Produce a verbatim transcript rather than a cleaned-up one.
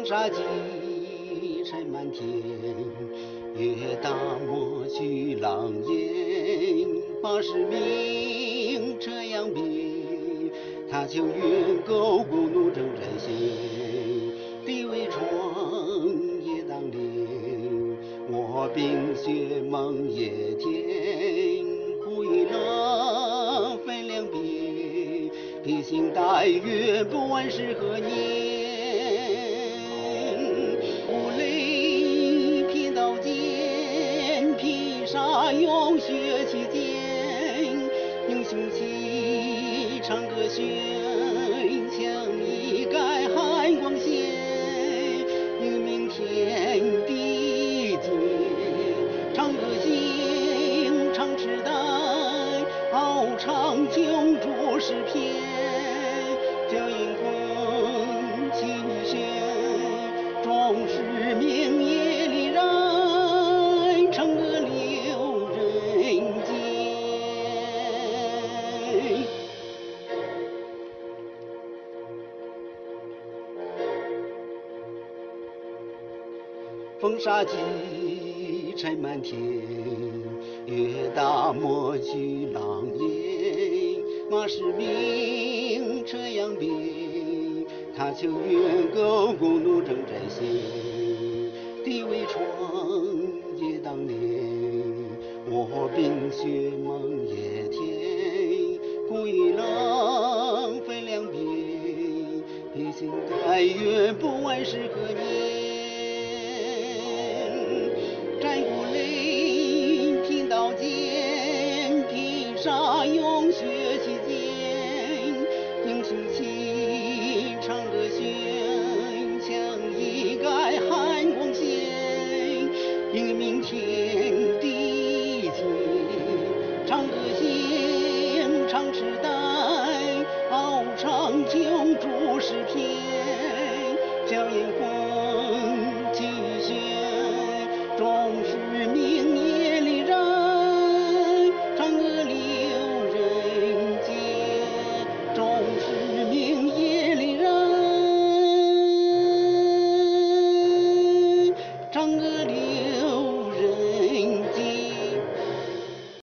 风沙积尘满天，月大漠去狼烟。八十名这样比，他求远沟孤怒征战线。地为床也当连，我冰雪梦也天。苦与乐分两别，披星戴月不问是何年。五雷劈刀剑，披沙用血气剑。英雄气，长歌轩，枪一盖寒光线。英名天地间，长歌行，长翅带，翱翔九州诗篇。叫阴魂气血，壮士明夜里然，长歌留人间。风沙积尘满天，月大漠去狼烟。马是鸣，车扬鞭，他求远沟孤怒征战线。地为床也当连，我冰雪梦也天。苦与乐分两别，披星戴月不问是何年。战鼓擂，拼刀剑，披沙用血气剑。英雄气，长歌轩，枪一盖寒光线。英名天地间，长歌行，长翅带，翱翔九州诗篇。叫烟火